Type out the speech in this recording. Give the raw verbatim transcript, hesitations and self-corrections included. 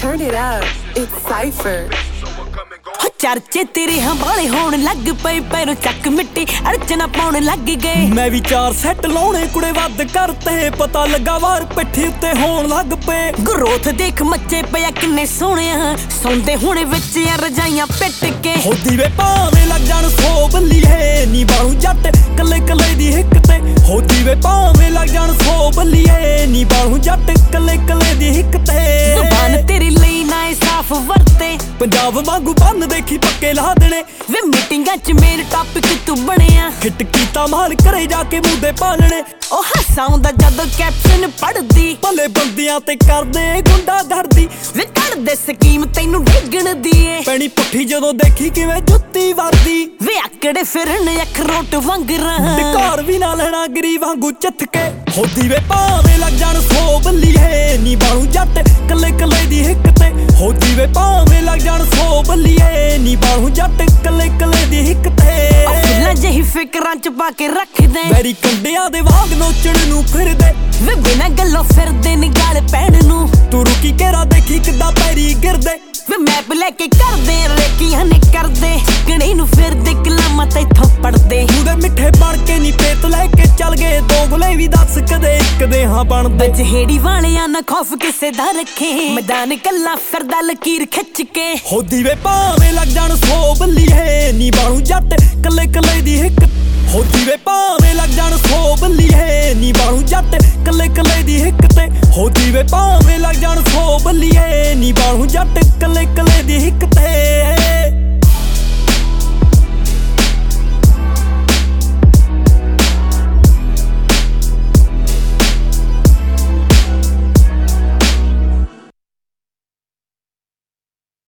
Turn it up, it's Cypher. ਚਰਚੇ ਤੇਰੇ ਹੰਬਾਲੇ ਹੋਣ ਲੱਗ ਪਏ, ਪੈਰੋਂ ਚੱਕ ਮਿੱਟੀ ਅੜਚਨਾ ਪਾਉਣ ਲੱਗ ਗਏ। ਮੈਂ ਵੀ ਚਾਰ ਸੈੱਟ ਲਾਉਣੇ ਕੁੜੇ ਵੱਧ ਕਰਤੇ, ਪਤਾ ਲੱਗਾ ਵਾਰ ਪਿੱਠੀ ਉੱਤੇ ਹੋਣ ਲੱਗ ਪਏ। ਗਰੋਥ ਦੇਖ ਮੱਚੇ ਪਿਆ ਕਿੰਨੇ ਸੋਹਣਿਆ, ਸੌਂਦੇ ਹੁਣੇ ਵਿੱਚ ਆ ਰਜਾਈਆਂ ਪਿੱਟ ਕੇ। ਹੋ ਦੀਵੇ ਭਾਵੇਂ ਲੱਗ ਜਾਣ ਸੌ ਬੱਲੀਏ, ਨੀ ਬਾਲੂ ਜੱਟ ਕੱਲੇ ਕੱਲੇ ਦੀ ਹਿੱਕ ਤੇ। ਹੋ ਦੀਵੇ ਭਾਵੇਂ ਲੱਗ ਜਾਣ ਸੌ ਬੱਲੀਏ, ਨੀ ਬਾਲੂ ਜੱਟ ਕੱਲੇ ਕੱਲੇ ਦੀ ਹਿੱਕ ਤੇ। ਜ਼ੁਬਾਨ ਤੇਰੀ ਲਈ ਨਾ ਸਾਫ਼ ਵਰਤੇ, ਪੰਜਾਬ ਵਾਂਗੂ ਬੰਨ ਦੇਖੀ ਪੱਕੇ ਲਾ ਦੇਣੇ। ਵੇ ਮੀਟਿੰਗਾਂ ਚ ਮੇਨ ਟਾਪਿਕ ਤੂੰ ਬਣਿਆ, ਹਿੱਟ ਕੀਤਾ ਮਾਲ ਘਰੇ ਜਾ ਕੇ ਮੂੰਹ ਦੇ ਪਾਲਣੇ। ਉਹ ਹਸਾਉਂਦਾ ਜਦੋਂ ਕੈਪਸ਼ਨ ਪੜਦੀ, ਭਲੇ ਬੰਦਿਆਂ ਤੇ ਕਰਦੇ ਗੁੰਡਾ ਗਰਦੀ। ਵੇ ਕੱਢਦੇ ਸਕੀਮ ਤੈਨੂੰ ਡੇਗਣ ਦੀ ਏ, ਪੈਣੀ ਪੁੱਠੀ ਜਦੋਂ ਦੇਖੀ ਕਿਵੇਂ ਜੁੱਤੀ ਵਰਦੀ। ਵੇ ਆਕੜੇ ਫਿਰਨ ਅਖਰੋਟ ਵਾਂਗਰਾਂ, ਘਰ ਵੀ ਨਾ ਲੈਣਾ ਗਰੀਬ ਵਾਂਗੂ ਚੱਥ ਕੇ। ਹੋ ਦੀਵੇ ਭਾਵੇਂ ਲੱਗ ਜਾਣ ਸੌ ਬੱਲੀਏ, ਨੀ ਬਾਲੂ ਜੱਟ ਕੱਲੇ ਕੱਲੇ ਦੀ ਹਿੱਕ ਤੇ। ਹੋ ਦੀਵੇ ਭਾਵੇਂ ਲੱਗ ਜਾਣ ਸੌ ਬੱਲੀਏ, ਨੀ ਬਾਲੂ ਜੱਟ ਕੱਲੇ ਕੱਲੇ ਦੀ ਹਿੱਕ ਤੇ। ਫੁੱਲਾਂ ਜਿਹੀ ਫਿਕਰਾਂ ਚ ਪਾ ਕੇ ਰੱਖਦੇ, ਮੇਰੀ ਕੰਡਿਆਂ ਦੇ ਵਾਂਗ ਨੋਚਣ ਨੂੰ ਫਿਰਦੇ। ਵੇ ਬਿਨਾਂ ਗੱਲੋਂ ਫਿਰਦੇ ਨੀ ਗਾਲ ਪੈਣ ਨੂੰ, ਤੂੰ ਰੁਕੀ ਘੇਰਾ ਦੇਖੀ ਕਿੱਦਾਂ ਪੈਰੀ ਗਿਰਦੇ। ਵੇ ਮੈਪ ਲੈ ਕੇ ਕਰਦੇ ਰੇਕੀਆਂ ਨੇ ਕਰਦੇ, ਗਣੀ ਨੂੰ ਫਿਰਦੇ ਕਲਾਮਾਂ ਤੈਥੋਂ ਪੜਦੇ। ਉਹਦੇ ਮਿੱਠੇ ਬਣ ਕੇ ਨੀ ਪੇਤ ਲੈ ਕੇ ਚੱਲ ਗਏ, ਦੋਗਲੇ ਵੀ ਦੱਸ ਕਦੇ ਇੱਕ ਦੇ ਹਾਂ ਬਣਦੇ। ਜਿਹੜੀ ਵਾਲਿਆਂ ਨਾ ਖੌਫ ਕਿਸੇ ਦਾ ਰੱਖੇ, ਮੈਦਾਨ ਕੱਲਾ ਫਿਰਦਾ ਲਕੀਰ ਖਿੱਚ ਕੇ। ਹੋ ਦੀਵੇ ਭਾਵੇਂ ਲੱਗ ਜਾਣ ਸੌ ਬੱਲੀਏ, ਨੀ ਬਾਲੂ ਜੱਟ ਕੱਲੇ ਕੱਲੇ ਦੀ ਹਿੱਕ। ਹੋ ਦੀਵੇ ਭਾਵੇਂ ਲੱਗ ਜਾਣ ਸੌ ਬੱਲੀਏ, ਨੀ ਬਾਲੂ ਜੱਟ ਕੱਲੇ ਕੱਲੇ ਦੀ ਹਿੱਕ ਤੇ। ਹੋ ਦੀਵੇ ਭਾਵੇਂ ਲੱਗ ਜਾਣ ਸੌ ਬੱਲੀਏ, ਨੀ ਬਾਲੂ ਜੱਟ ਕੱਲੇ ਕੱਲੇ ਦੀ ਹਿੱਕ ਤੇ।